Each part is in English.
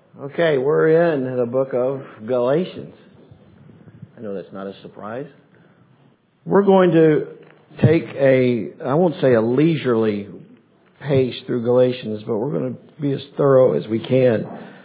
Okay, we're in the book of Galatians. I know that's not a surprise. We're going to take I won't say a leisurely pace through Galatians, but we're going to be as thorough as we can.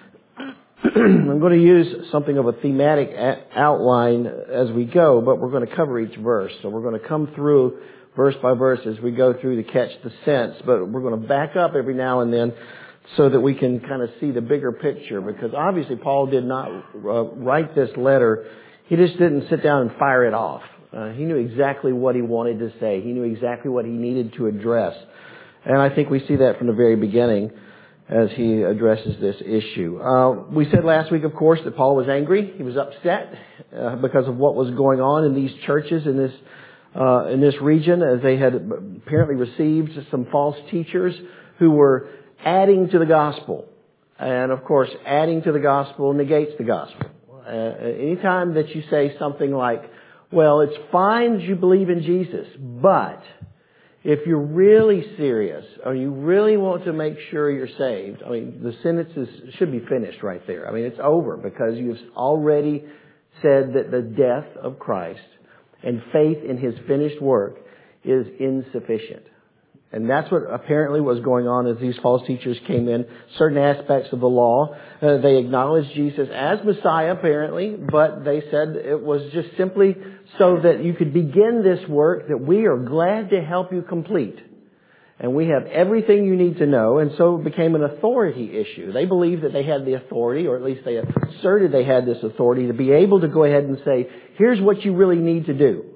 I'm going to use something of a thematic outline as we go, but we're going to cover each verse. So we're going to come through verse by verse as we go through to catch the sense, but we're going to back up every now and then so that we can kind of see the bigger picture, because obviously Paul did not write this letter. He just didn't sit down and fire it off. He knew exactly what he wanted to say. He knew exactly what he needed to address. And I think we see that from the very beginning as he addresses this issue. We said last week, of course, that Paul was angry. He was upset because of what was going on in these churches in this region, as they had apparently received some false teachers who were adding to the gospel. And of course, adding to the gospel negates the gospel. Anytime that you say something like, well, it's fine that you believe in Jesus, but if you're really serious or you really want to make sure you're saved, I mean, the sentences should be finished right there. I mean, it's over, because you've already said that the death of Christ and faith in His finished work is insufficient. And that's what apparently was going on as these false teachers came in. Certain aspects of the law, they acknowledged Jesus as Messiah apparently, but they said it was just simply so that you could begin this work that we are glad to help you complete. And we have everything you need to know. And so it became an authority issue. They believed that they had the authority, or at least they asserted they had this authority, to be able to go ahead and say, here's what you really need to do.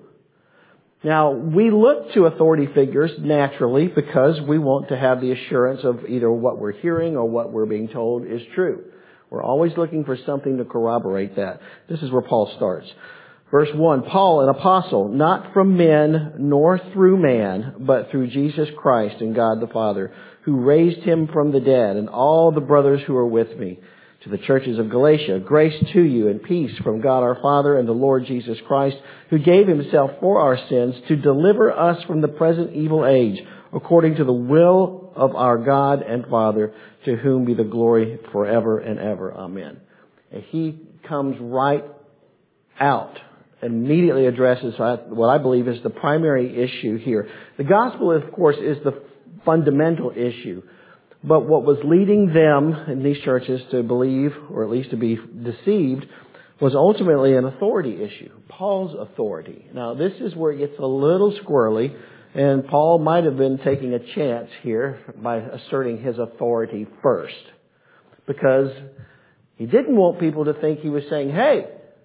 Now, we look to authority figures naturally because we want to have the assurance of either what we're hearing or what we're being told is true. We're always looking for something to corroborate that. This is where Paul starts. Verse 1, Paul, an apostle, not from men nor through man, but through Jesus Christ and God the Father, who raised Him from the dead, and all the brothers who are with me. To the churches of Galatia, grace to you and peace from God our Father and the Lord Jesus Christ, who gave Himself for our sins to deliver us from the present evil age, according to the will of our God and Father, to whom be the glory forever and ever. Amen. And he comes right out and immediately addresses what I believe is the primary issue here. The gospel, of course, is the fundamental issue. But what was leading them in these churches to believe, or at least to be deceived, was ultimately an authority issue. Paul's authority. Now, this is where it gets a little squirrely, and Paul might have been taking a chance here by asserting his authority first. Because he didn't want people to think he was saying, hey,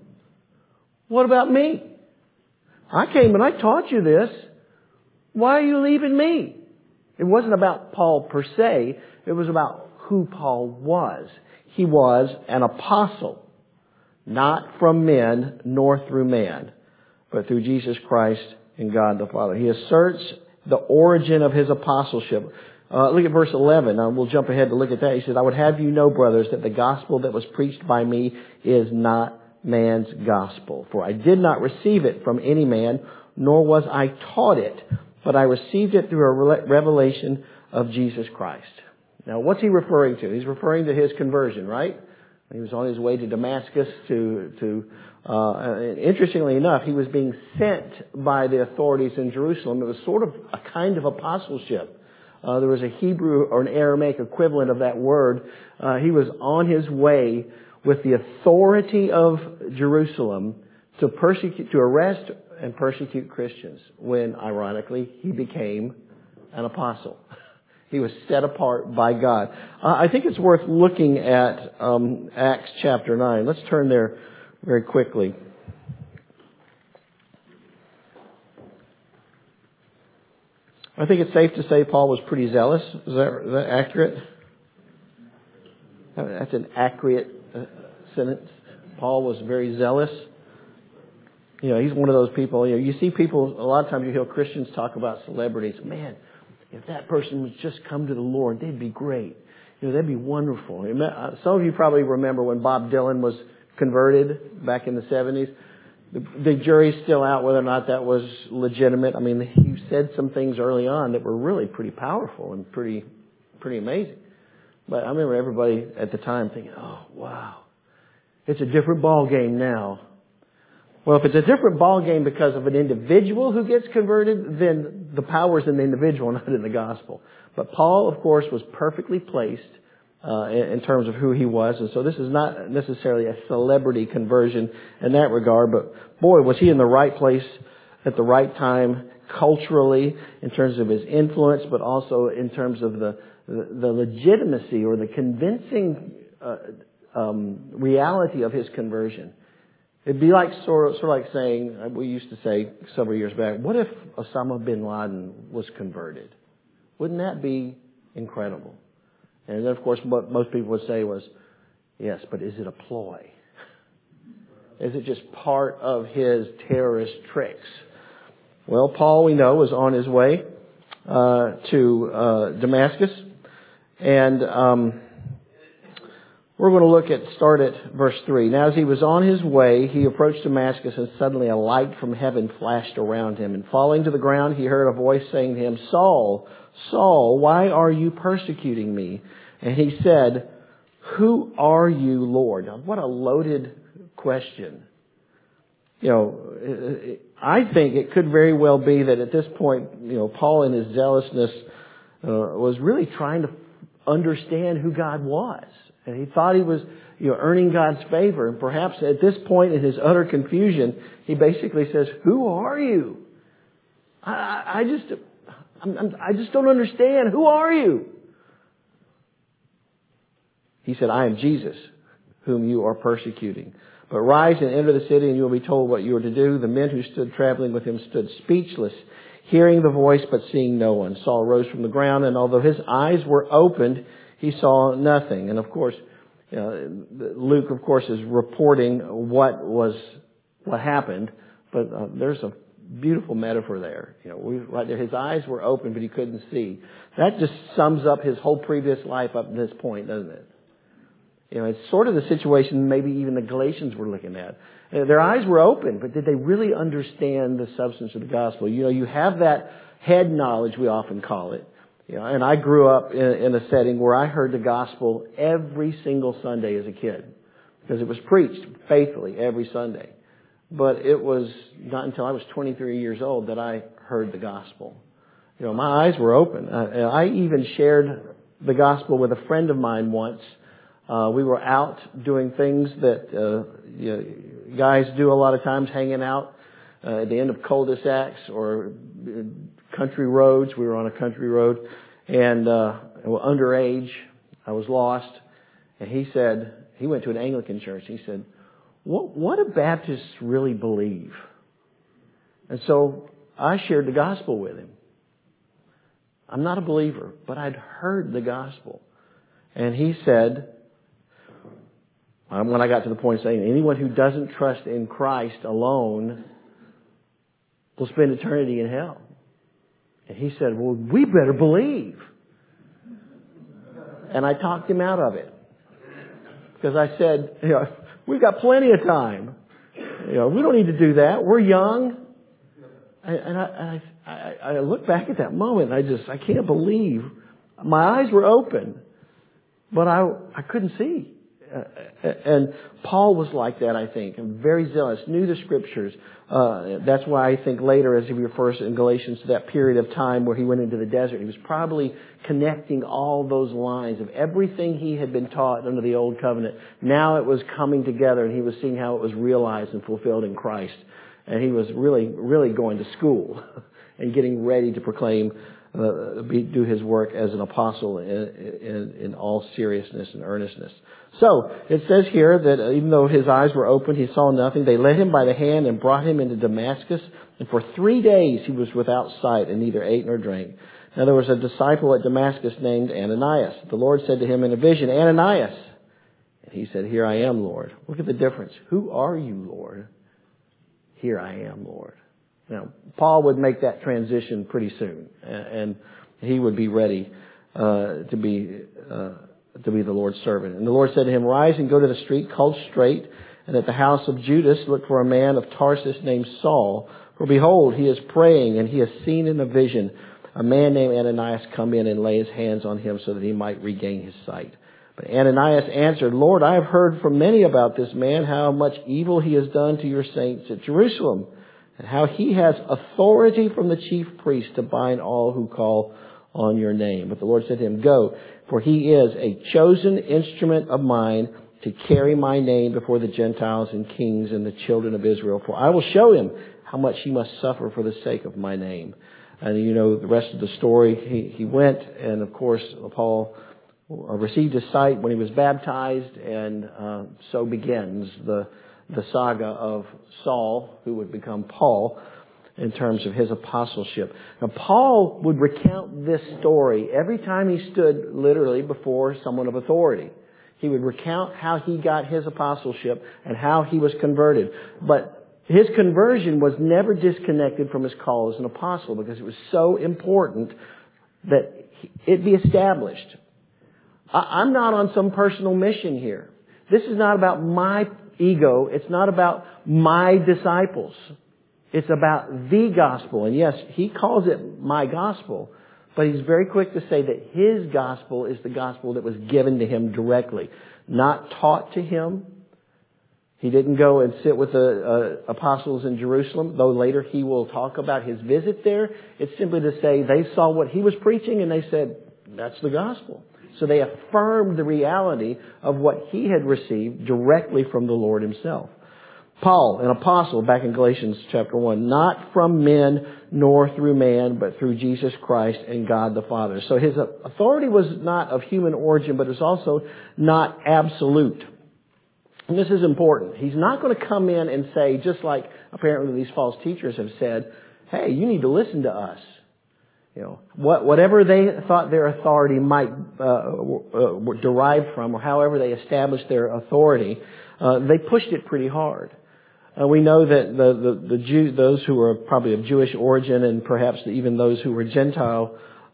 what about me? I came and I taught you this. Why are you leaving me? It wasn't about Paul per se. It was about who Paul was. He was an apostle, not from men nor through man, but through Jesus Christ and God the Father. He asserts the origin of his apostleship. Look at verse 11. We'll jump ahead to look at that. He says, I would have you know, brothers, that the gospel that was preached by me is not man's gospel. For I did not receive it from any man, nor was I taught it, but I received it through a revelation of Jesus Christ. Now, what's he referring to? He's referring to his conversion, right? He was on his way to Damascus interestingly enough, he was being sent by the authorities in Jerusalem. It was sort of a kind of apostleship. There was a Hebrew or an Aramaic equivalent of that word. He was on his way with the authority of Jerusalem to arrest and persecute Christians, when, ironically, he became an apostle. He was set apart by God. I think it's worth looking at Acts chapter 9. Let's turn there very quickly. I think it's safe to say Paul was pretty zealous. Is that accurate? That's an accurate sentence. Paul was very zealous. You know, he's one of those people, you see people, a lot of times you hear Christians talk about celebrities. Man, if that person would just come to the Lord, they'd be great. That'd be wonderful. Some of you probably remember when Bob Dylan was converted back in the 70s. The jury's still out whether or not that was legitimate. I mean, he said some things early on that were really pretty powerful and pretty amazing. But I remember everybody at the time thinking, oh, wow, it's a different ball game now. Well, if it's a different ball game because of an individual who gets converted, then the power's in the individual, not in the gospel. But Paul, of course, was perfectly placed in terms of who he was. And so this is not necessarily a celebrity conversion in that regard. But boy, was he in the right place at the right time culturally in terms of his influence, but also in terms of the legitimacy or the convincing reality of his conversion. It'd be like sort of like saying, we used to say several years back, what if Osama bin Laden was converted? Wouldn't that be incredible? And then, of course, what most people would say was, yes, but is it a ploy? Is it just part of his terrorist tricks? Well, Paul, we know, was on his way to Damascus. And we're going to start at verse 3. Now, as he was on his way, he approached Damascus, and suddenly a light from heaven flashed around him. And falling to the ground, he heard a voice saying to him, Saul, Saul, why are you persecuting me? And he said, who are you, Lord? Now, what a loaded question. You know, I think it could very well be that at this point, you know, Paul in his zealousness was really trying to understand who God was. And he thought he was, you know, earning God's favor. And perhaps at this point in his utter confusion, he basically says, who are you? I just don't understand. Who are you? He said, I am Jesus, whom you are persecuting. But rise and enter the city, and you will be told what you are to do. The men who stood traveling with him stood speechless, hearing the voice but seeing no one. Saul rose from the ground, and although his eyes were opened, he saw nothing. And of course, you know, Luke, of course, is reporting what happened. But there's a beautiful metaphor there. You know, right there, his eyes were open, but he couldn't see. That just sums up his whole previous life up to this point, doesn't it? You know, it's sort of the situation maybe even the Galatians were looking at. Their eyes were open, but did they really understand the substance of the gospel? You know, you have that head knowledge, we often call it. You know, and I grew up in a setting where I heard the gospel every single Sunday as a kid, because it was preached faithfully every Sunday. But it was not until I was 23 years old that I heard the gospel. You know, my eyes were open. I even shared the gospel with a friend of mine once. We were out doing things that guys do a lot of times, hanging out at the end of cul-de-sacs or country roads. We were on a country road, and we were underage. I was lost, and he said, he went to an Anglican church. He said, what do Baptists really believe? And so I shared the gospel with him. I'm not a believer, but I'd heard the gospel. And he said, when I got to the point of saying, anyone who doesn't trust in Christ alone will spend eternity in hell. And he said, well, we better believe. And I talked him out of it. Because I said, you know, we've got plenty of time. You know, we don't need to do that. We're young. And I look back at that moment and I can't believe my eyes were open, but I couldn't see. And Paul was like that, I think, and very zealous, knew the scriptures. That's why I think later, as he refers in Galatians to that period of time where he went into the desert, he was probably connecting all those lines of everything he had been taught under the old covenant. Now it was coming together, and he was seeing how it was realized and fulfilled in Christ. And he was really, really going to school and getting ready to proclaim, do his work as an apostle in all seriousness and earnestness. So, it says here that even though his eyes were open, he saw nothing. They led him by the hand and brought him into Damascus. And for 3 days he was without sight and neither ate nor drank. Now there was a disciple at Damascus named Ananias. The Lord said to him in a vision, Ananias. And he said, here I am, Lord. Look at the difference. Who are you, Lord? Here I am, Lord. Now, Paul would make that transition pretty soon. And he would be ready to be the Lord's servant. And the Lord said to him, rise and go to the street called Straight, and at the house of Judas look for a man of Tarsus named Saul. For behold, he is praying, and he has seen in a vision a man named Ananias come in and lay his hands on him so that he might regain his sight. But Ananias answered, Lord, I have heard from many about this man, how much evil he has done to your saints at Jerusalem, and how he has authority from the chief priest to bind all who call on your name. But the Lord said to him, Go, for he is a chosen instrument of mine to carry my name before the Gentiles and kings and the children of Israel. For I will show him how much he must suffer for the sake of my name. And you know the rest of the story. He went, and of course Paul received his sight when he was baptized, and so begins the saga of Saul, who would become Paul, in terms of his apostleship. Now, Paul would recount this story every time he stood literally before someone of authority. He would recount how he got his apostleship and how he was converted. But his conversion was never disconnected from his call as an apostle, because it was so important that it be established. I'm not on some personal mission here. This is not about my ego. It's not about my disciples. It's about the gospel. And yes, he calls it my gospel, but he's very quick to say that his gospel is the gospel that was given to him directly, not taught to him. He didn't go and sit with the apostles in Jerusalem, though later he will talk about his visit there. It's simply to say they saw what he was preaching and they said, that's the gospel. So they affirmed the reality of what he had received directly from the Lord himself. Paul, an apostle, back in Galatians chapter 1, not from men nor through man, but through Jesus Christ and God the Father. So his authority was not of human origin, but it was also not absolute. And this is important. He's not going to come in and say, just like apparently these false teachers have said, hey, you need to listen to us. You know, whatever they thought their authority might derive from, or however they established their authority, they pushed it pretty hard. We know that those who were probably of Jewish origin, and perhaps even those who were Gentiles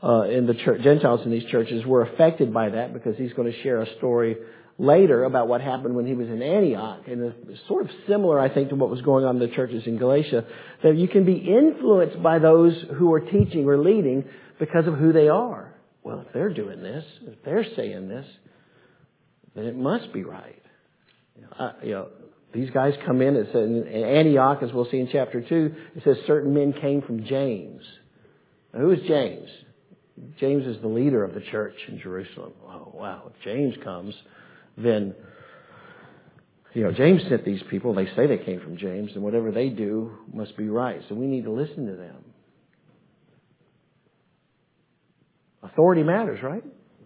in these churches, were affected by that, because he's going to share a story later about what happened when he was in Antioch. And it's sort of similar, I think, to what was going on in the churches in Galatia, that you can be influenced by those who are teaching or leading because of who they are. Well, if they're doing this, if they're saying this, then it must be right. These guys come in, it says in Antioch, as we'll see in chapter 2, it says certain men came from James. Now, who is James? James is the leader of the church in Jerusalem. Oh, wow. If James comes, then, James sent these people. They say they came from James, and whatever they do must be right. So we need to listen to them. Authority matters, right?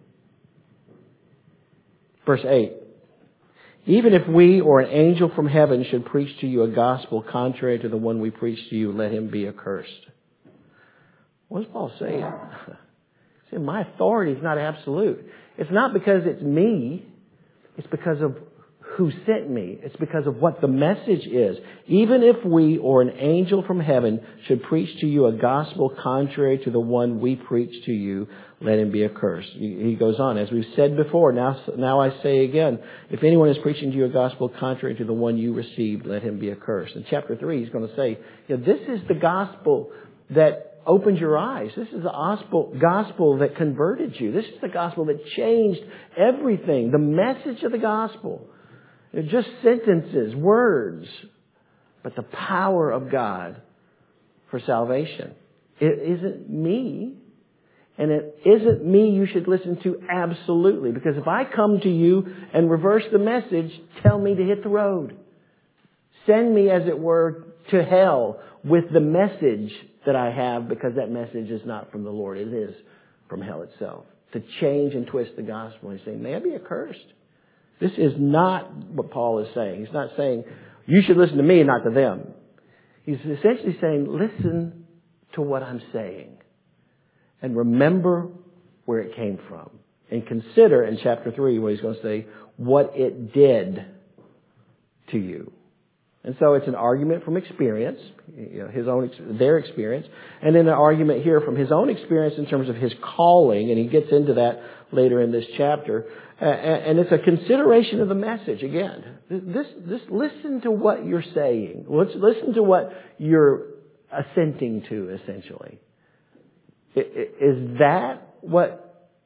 Verse 8. Even if we or an angel from heaven should preach to you a gospel contrary to the one we preach to you, let him be accursed. What is Paul saying? He's saying my authority is not absolute. It's not because it's me. It's because of who sent me. It's because of what the message is. Even if we or an angel from heaven should preach to you a gospel contrary to the one we preach to you, let him be accursed. He goes on, as we've said before, now I say again, if anyone is preaching to you a gospel contrary to the one you received, let him be accursed. In chapter 3, he's going to say, this is the gospel that opened your eyes. This is the gospel that converted you. This is the gospel that changed everything. The message of the gospel. They're just sentences, words, but the power of God for salvation. It isn't me, and it isn't me you should listen to absolutely. Because if I come to you and reverse the message, tell me to hit the road. Send me, as it were, to hell with the message that I have, because that message is not from the Lord. It is from hell itself. To change and twist the gospel. He's saying, may I be accursed. This is not what Paul is saying. He's not saying, you should listen to me and not to them. He's essentially saying, listen to what I'm saying. And remember where it came from. And consider in chapter 3 what he's going to say, what it did to you. And so it's an argument from experience, their experience, and then an argument here from his own experience in terms of his calling, and he gets into that later in this chapter. And it's a consideration of the message. Again, this listen to what you're saying. Listen to what you're assenting to, essentially. Is that what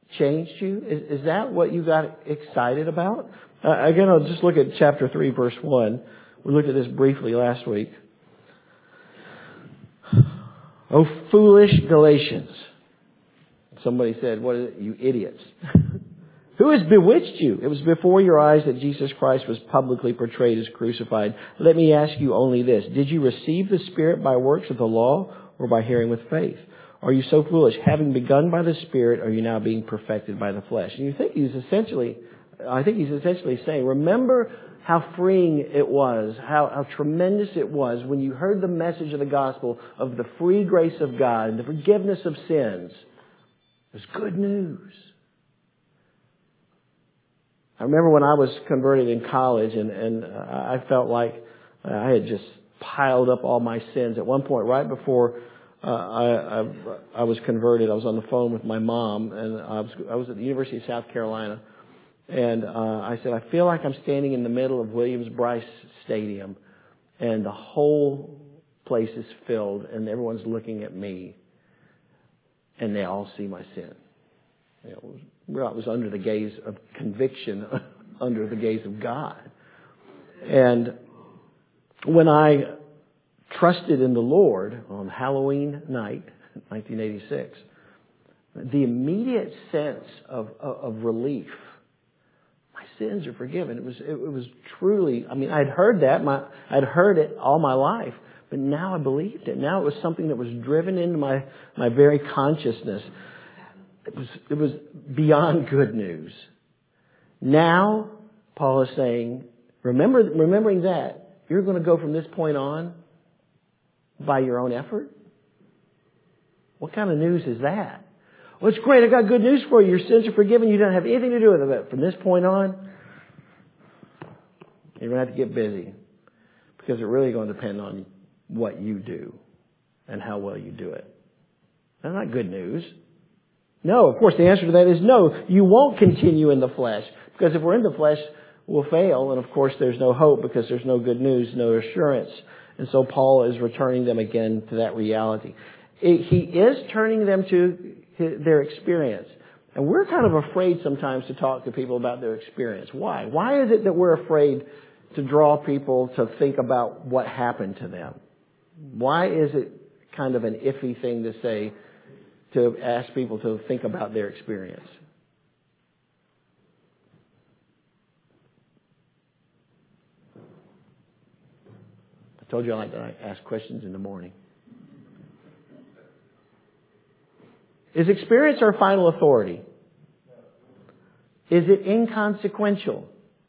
changed you? Is that what you got excited about? Again, I'll just look at chapter 3, verse 1. We looked at this briefly last week. Oh, foolish Galatians. Somebody said, what is it? You idiots. Who has bewitched you? It was before your eyes that Jesus Christ was publicly portrayed as crucified. Let me ask you only this. Did you receive the Spirit by works of the law or by hearing with faith? Are you so foolish? Having begun by the Spirit, are you now being perfected by the flesh? And you think I think he's essentially saying, remember how freeing it was, how tremendous it was when you heard the message of the gospel of the free grace of God and the forgiveness of sins. It was good news. I remember when I was converted in college and I felt like I had just piled up all my sins. At one point, right before I was converted, I was on the phone with my mom, and I was at the University of South Carolina. And I said, I feel like I'm standing in the middle of Williams-Brice Stadium, and the whole place is filled, and everyone's looking at me, and they all see my sin. You know, I was under the gaze of conviction, under the gaze of God. And when I trusted in the Lord on Halloween night, 1986, the immediate sense of relief, my sins are forgiven. It was truly, I mean, I'd heard that, I'd heard it all my life, but now I believed it. Now it was something that was driven into my very consciousness. It was beyond good news. Now, Paul is saying, remembering that, you're going to go from this point on by your own effort? What kind of news is that? Well, it's great. I got good news for you. Your sins are forgiven. You don't have anything to do with it. From this point on, you're going to have to get busy, because it's really going to depend on what you do and how well you do it. That's not good news. No, of course, the answer to that is no. You won't continue in the flesh, because if we're in the flesh, we'll fail. And of course, there's no hope, because there's no good news, no assurance. And so Paul is returning them again to that reality. He is turning them to their experience. And we're kind of afraid sometimes to talk to people about their experience. Why? Why is it that we're afraid to draw people to think about what happened to them? Why is it kind of an iffy thing to say, to ask people to think about their experience? I told you I like to ask questions in the morning. Is experience our final authority? Is it inconsequential?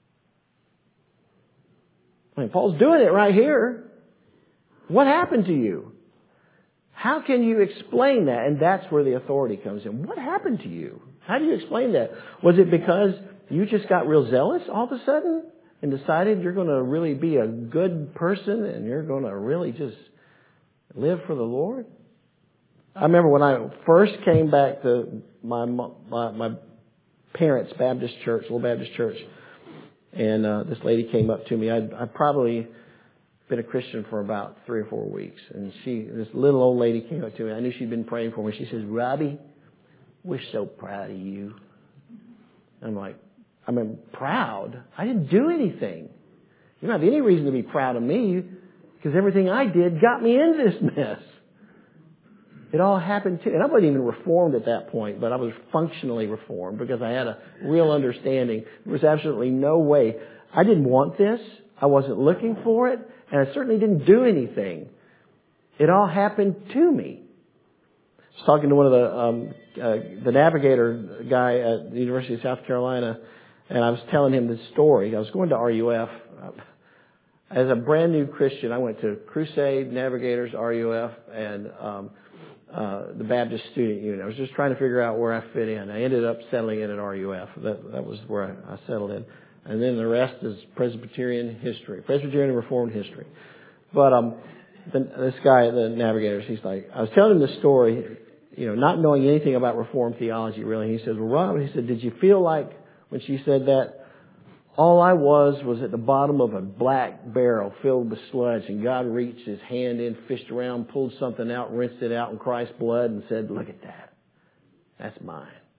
I mean, Paul's doing it right here. What happened to you? How can you explain that? And that's where the authority comes in. What happened to you? How do you explain that? Was it because you just got real zealous all of a sudden and decided you're going to really be a good person and you're going to really just live for the Lord? I remember when I first came back to my parents' Baptist church, little Baptist church, and this lady came up to me. I'd probably been a Christian for about 3 or 4 weeks, and this little old lady came up to me. I knew she'd been praying for me. She says, "Robbie, we're so proud of you." I'm like, proud? I didn't do anything. You don't have any reason to be proud of me, because everything I did got me into this mess. It all happened to, and I wasn't even reformed at that point, but I was functionally reformed because I had a real understanding. There was absolutely no way. I didn't want this. I wasn't looking for it, and I certainly didn't do anything. It all happened to me. I was talking to one of the navigator guy at the University of South Carolina, and I was telling him this story. I was going to RUF. As a brand new Christian, I went to Crusade, Navigators, RUF, and the Baptist Student Union. I was just trying to figure out where I fit in. I ended up settling in at RUF. That was where I settled in. And then the rest is Presbyterian history, Presbyterian and Reformed history. But this guy at the Navigators, he's like, I was telling him this story, not knowing anything about Reformed theology really. He says, "Well, Rob," he said, "did you feel like when she said that, all I was at the bottom of a black barrel filled with sludge, and God reached His hand in, fished around, pulled something out, rinsed it out in Christ's blood, and said, 'Look at that. That's mine.'"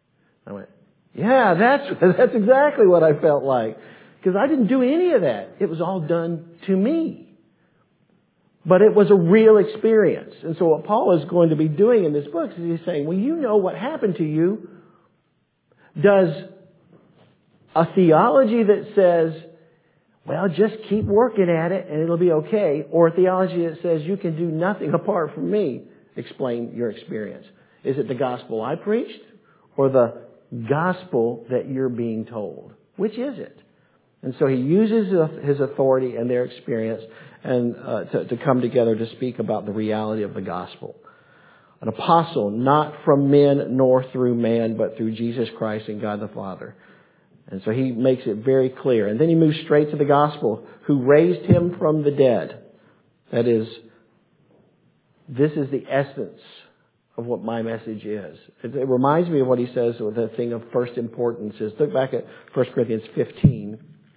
I went, yeah, that's exactly what I felt like. Because I didn't do any of that. It was all done to me. But it was a real experience. And so what Paul is going to be doing in this book is he's saying, well, you know what happened to you. Does a theology that says, well, just keep working at it and it'll be okay, or a theology that says you can do nothing apart from me, explain your experience? Is it the gospel I preached or the gospel that you're being told? Which is it? And so he uses his authority and their experience and to come together to speak about the reality of the gospel. An apostle, not from men nor through man, but through Jesus Christ and God the Father. And so he makes it very clear. And then he moves straight to the gospel, who raised him from the dead. That is, this is the essence of what my message is. It reminds me of what he says with the thing of first importance is. Look back at 1 Corinthians 15.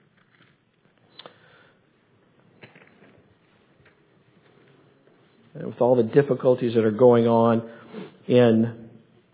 And with all the difficulties that are going on in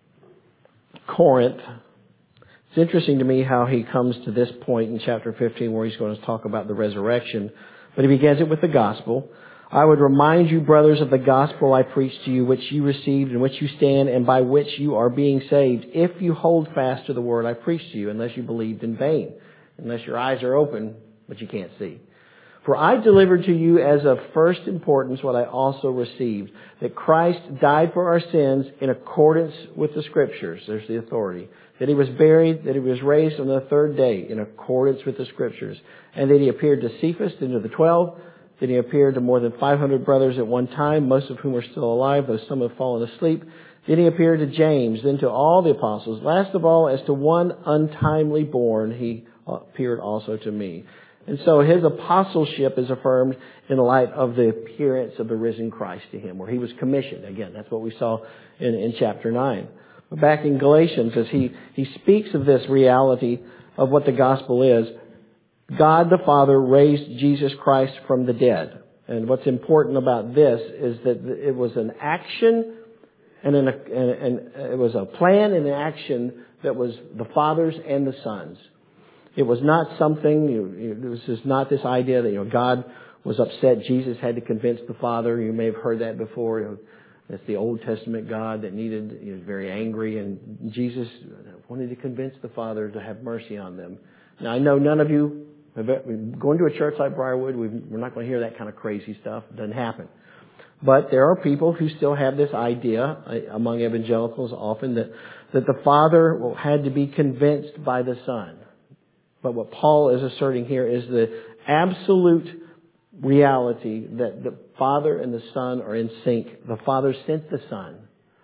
Corinth, it's interesting to me how he comes to this point in chapter 15 where he's going to talk about the resurrection. But he begins it with the gospel. I would remind you, brothers, of the gospel I preached to you, which you received, in which you stand, and by which you are being saved, if you hold fast to the word I preached to you, unless you believed in vain, unless your eyes are open, but you can't see. For I delivered to you as of first importance what I also received, that Christ died for our sins in accordance with the Scriptures. There's the authority. That He was buried, that He was raised on the third day in accordance with the Scriptures. And that He appeared to Cephas and to the 12. Then He appeared to more than 500 brothers at one time, most of whom are still alive, though some have fallen asleep. Then He appeared to James, then to all the apostles. Last of all, as to one untimely born, He appeared also to me. And so his apostleship is affirmed in light of the appearance of the risen Christ to him, where he was commissioned. Again, that's what we saw in chapter 9. But back in Galatians, as he speaks of this reality of what the gospel is, God the Father raised Jesus Christ from the dead. And what's important about this is that it was an action and it was a plan and an action that was the Father's and the Son's. It was not something, this is not this idea that, God was upset. Jesus had to convince the Father. You may have heard that before. That's the Old Testament God that he was very angry, and Jesus wanted to convince the Father to have mercy on them. Now, I know none of you have going to a church like Briarwood. We're not going to hear that kind of crazy stuff. It doesn't happen. But there are people who still have this idea among evangelicals often that the Father had to be convinced by the Son. But what Paul is asserting here is the absolute reality that the Father and the Son are in sync. The Father sent the Son.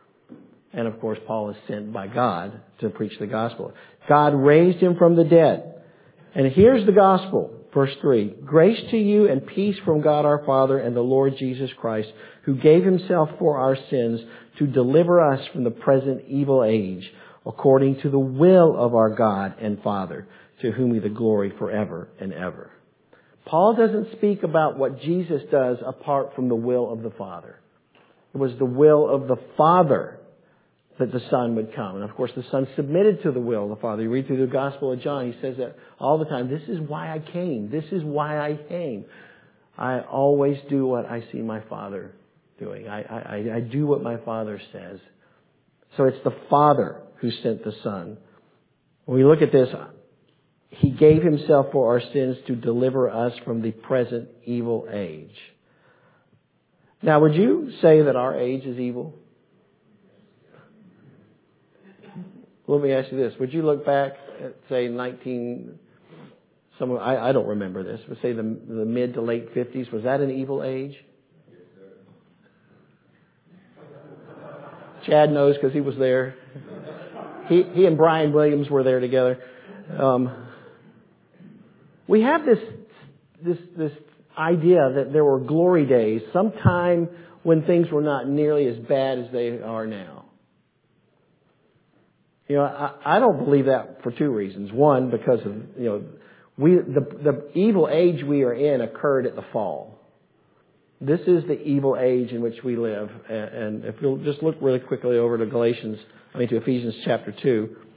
And of course, Paul is sent by God to preach the gospel. God raised him from the dead. And here's the gospel. Verse 3. Grace to you and peace from God our Father and the Lord Jesus Christ, who gave himself for our sins to deliver us from the present evil age, according to the will of our God and Father, to whom be the glory forever and ever. Paul doesn't speak about what Jesus does apart from the will of the Father. It was the will of the Father that the Son would come. And of course, the Son submitted to the will of the Father. You read through the Gospel of John, he says that all the time. This is why I came. This is why I came. I always do what I see my Father doing. I do what my Father says. So it's the Father who sent the Son. When we look at this, He gave himself for our sins to deliver us from the present evil age. Now, would you say that our age is evil? Let me ask you this. Would you look back at, say, I don't remember this, but say the mid to late 50s, was that an evil age? Yes, sir. Chad knows because he was there. He and Brian Williams were there together. We have this idea that there were glory days, sometime when things were not nearly as bad as they are now. I don't believe that for two reasons. One, because of the evil age we are in occurred at the fall. This is the evil age in which we live. And if you'll just look really quickly over to Ephesians chapter 2.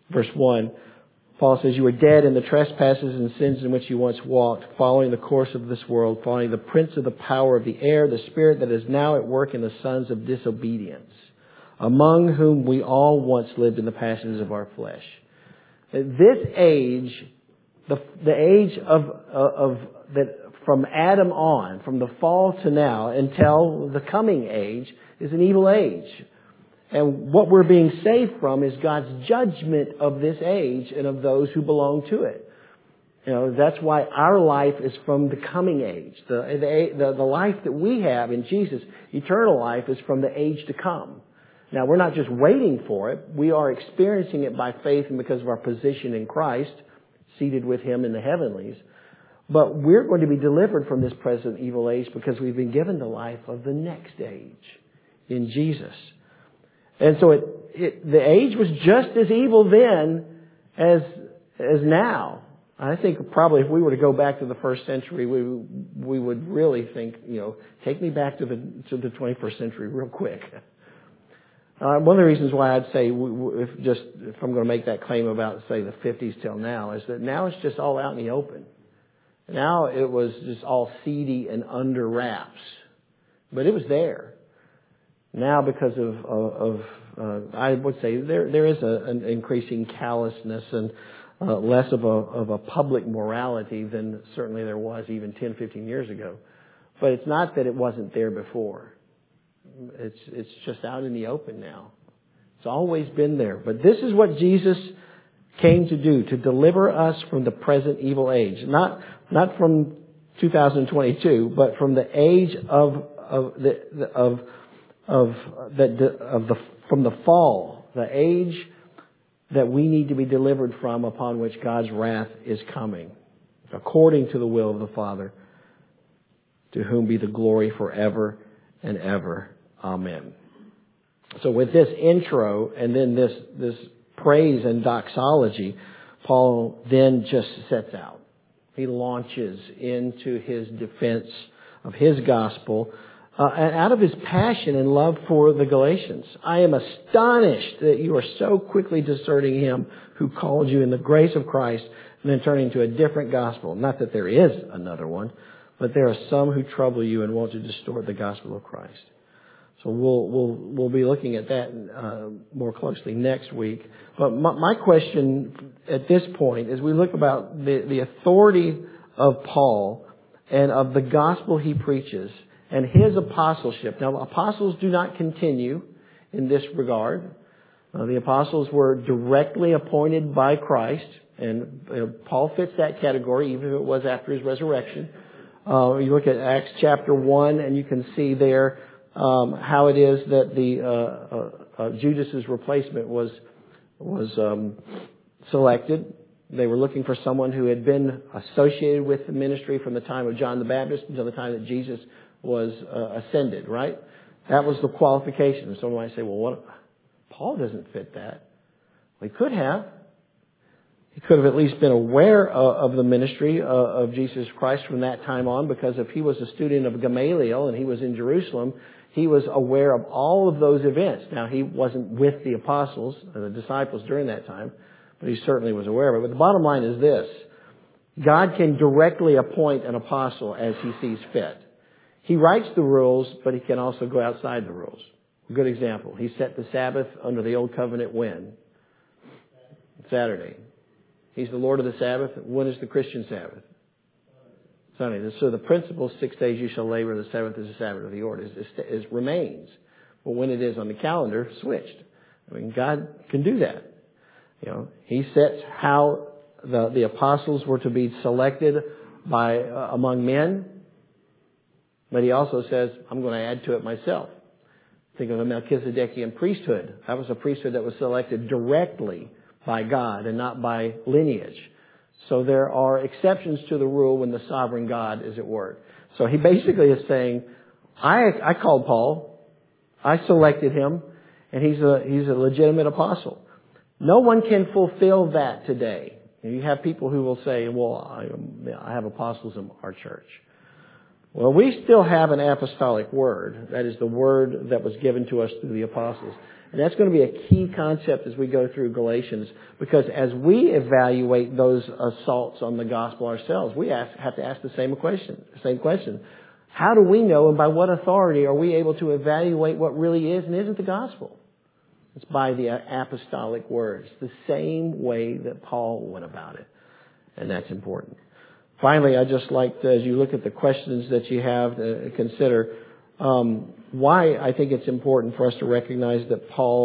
verse 1, Paul says, "You were dead in the trespasses and sins in which you once walked, following the course of this world, following the prince of the power of the air, the spirit that is now at work in the sons of disobedience, among whom we all once lived in the passions of our flesh." This age, the age of that from Adam on, from the fall to now until the coming age, is an evil age. And what we're being saved from is God's judgment of this age and of those who belong to it. That's why our life is from the coming age. The life that we have in Jesus, eternal life, is from the age to come. Now, we're not just waiting for it. We are experiencing it by faith and because of our position in Christ, seated with Him in the heavenlies. But we're going to be delivered from this present evil age because we've been given the life of the next age in Jesus. And so the age was just as evil then as now. I think probably if we were to go back to the first century, we would really think, take me back to the 21st century real quick. One of the reasons why I'd say, if I'm going to make that claim about, say, the 50s till now, is that now it's just all out in the open. Now it was just all seedy and under wraps. But it was there. Now, because of I would say there is an increasing callousness and less of a public morality than certainly there was even 10, 15 years ago. But it's not that it wasn't there before. It's just out in the open now. It's always been there. But this is what Jesus came to do, to deliver us from the present evil age, not from 2022, but from the age from the fall, the age that we need to be delivered from, upon which God's wrath is coming, according to the will of the Father, to whom be the glory forever and ever. Amen. So with this intro and then this praise and doxology, Paul then just sets out. He launches into his defense of his gospel, and out of his passion and love for the Galatians. "I am astonished that you are so quickly deserting Him who called you in the grace of Christ and then turning to a different gospel. Not that there is another one, but there are some who trouble you and want to distort the gospel of Christ." So we'll be looking at that more closely next week. But my question at this point, as we look about the authority of Paul and of the gospel he preaches and his apostleship. Now, apostles do not continue in this regard. The apostles were directly appointed by Christ, and Paul fits that category, even if it was after his resurrection. You look at Acts chapter 1, and you can see there how it is that the Judas's replacement was selected. They were looking for someone who had been associated with the ministry from the time of John the Baptist until the time that Jesus was ascended, right? That was the qualification. And someone might say, well, Paul doesn't fit that. Well, he could have. He could have at least been aware of the ministry of Jesus Christ from that time on, because if he was a student of Gamaliel and he was in Jerusalem, he was aware of all of those events. Now, he wasn't with the apostles or the disciples during that time, but he certainly was aware of it. But the bottom line is this: God can directly appoint an apostle as He sees fit. He writes the rules, but He can also go outside the rules. A good example: He set the Sabbath under the Old Covenant when? Saturday. He's the Lord of the Sabbath. When is the Christian Sabbath? Sunday. So the principle, 6 days you shall labor, the Sabbath is the Sabbath of the Lord, remains. But when it is on the calendar, switched. I mean, God can do that. He sets how the apostles were to be selected by among men, but He also says, I'm going to add to it myself. Think of the Melchizedekian priesthood. That was a priesthood that was selected directly by God and not by lineage. So there are exceptions to the rule when the sovereign God is at work. So he basically is saying, I called Paul, I selected him, and he's a legitimate apostle. No one can fulfill that today. You have people who will say, well, I have apostles in our church. Well, we still have an apostolic word. That is the word that was given to us through the apostles. And that's going to be a key concept as we go through Galatians, because as we evaluate those assaults on the gospel ourselves, we have to ask the same question. How do we know, and by what authority are we able to evaluate what really is and isn't the gospel? It's by the apostolic words, the same way that Paul went about it. And that's important. Finally, I'd just like to, as you look at the questions that you have to consider, why I think it's important for us to recognize that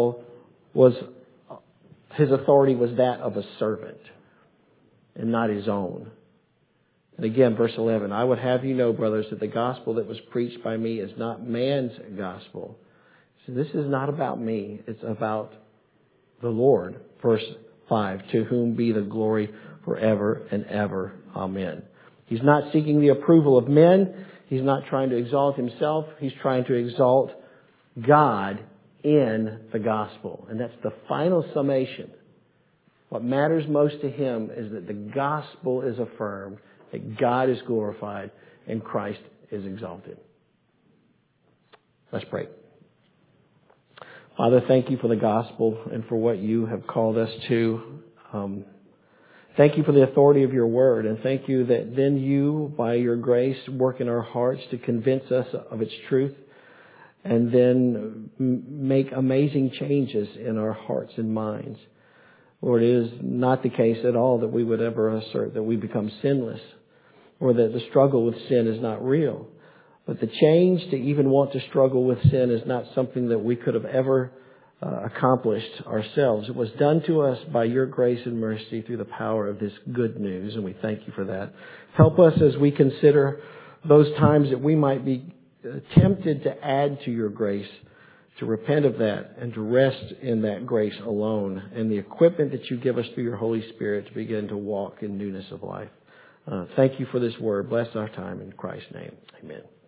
his authority was that of a servant and not his own. And again, verse 11, I would have you know, brothers, that the gospel that was preached by me is not man's gospel. So this is not about me. It's about the Lord. Verse 5, to whom be the glory forever and ever. Amen. He's not seeking the approval of men. He's not trying to exalt himself. He's trying to exalt God in the gospel. And that's the final summation. What matters most to him is that the gospel is affirmed, that God is glorified, and Christ is exalted. Let's pray. Father, thank you for the gospel and for what you have called us to. Thank you for the authority of your word, and thank you that then you, by your grace, work in our hearts to convince us of its truth, and then make amazing changes in our hearts and minds. Lord, it is not the case at all that we would ever assert that we become sinless, or that the struggle with sin is not real. But the change to even want to struggle with sin is not something that we could have ever accomplished ourselves. It was done to us by your grace and mercy through the power of this good news, and we thank you for that. Help us as we consider those times that we might be tempted to add to your grace, to repent of that and to rest in that grace alone, and the equipment that you give us through your Holy Spirit to begin to walk in newness of life. Thank you for this word. Bless our time in Christ's name. Amen.